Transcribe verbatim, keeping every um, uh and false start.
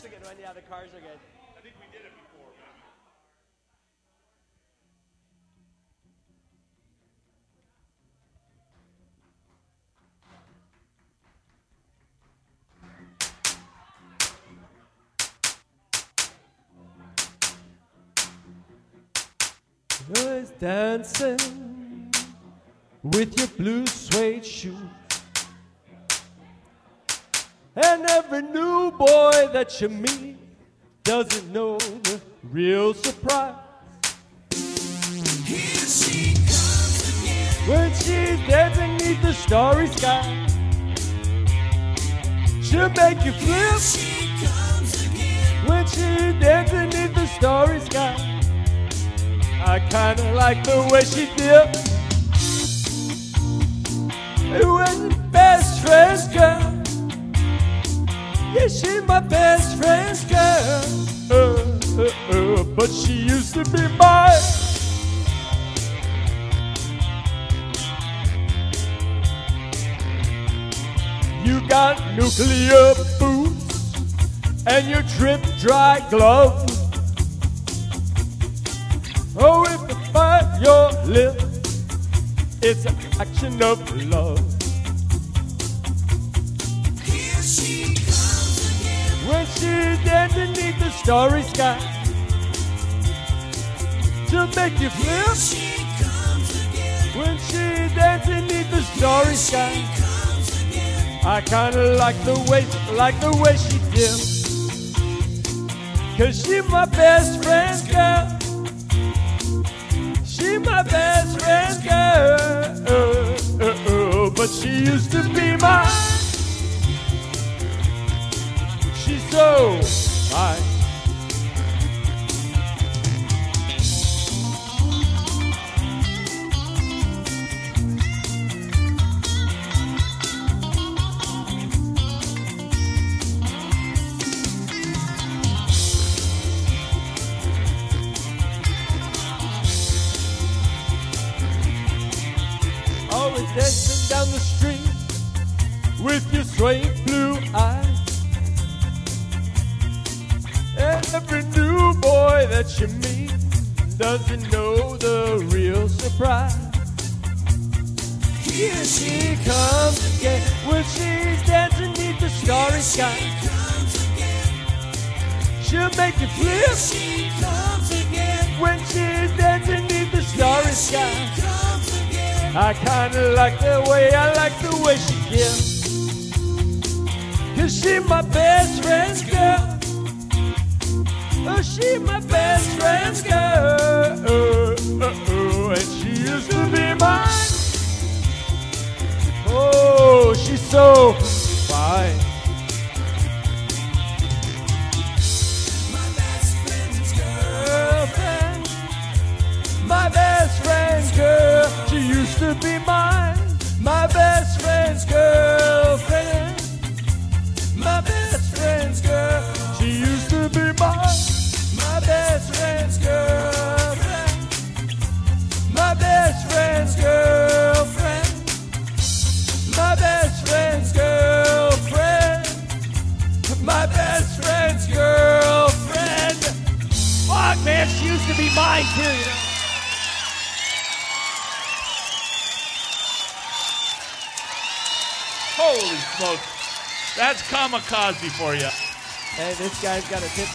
a good one. Yeah, the cars are good. I think we did it before. You're dancing with your blue suede shoes, and every new boy that you meet doesn't know the real surprise. Here she comes again. When she's dancing beneath the starry sky, she'll make you flip. She comes again. When she's dancing beneath the starry sky, I kinda like the way she dips. When your best friend's girl, yeah, she's my best friend's girl. Uh, uh, uh, but she used to be mine. You got nuclear boots and your drip dry gloves. Oh, if you bite your lip, it's an action of love. Here she comes again. When she's dancing beneath the starry sky, she'll make you flip. She comes again. When she's dancing beneath the starry sky, Comes again. I kinda like the way, like the way she dips. Cause she's my best friend's girl. She my best friend's girl, uh, uh, uh, but she used to be mine. She's so fine. Always dancing down the street with your swaying blue eyes. And every new boy that you meet doesn't know the real surprise. Here she comes again when she's dancing beneath the starry sky. Comes again. She'll make you flip She comes again. when she's dancing beneath the starry sky. Comes again. I kinda like the way, I like the way she gives. Cause she my best friend's girl. Oh, she my best friend's girl. Oh, oh, oh, and she used to be mine. Oh, she's so fine. My best friend's Girlfriend, my best friend's girl. She used to be mine. My best friend's girlfriend. My best friend's girl. She used to be mine. My best friend's girlfriend. My best friend's girlfriend. My best friend's girlfriend. My best friend's girlfriend. Fuck, man, she used to be mine too, you know. Holy smokes. That's kamikaze for you. Hey, this guy's got a tip.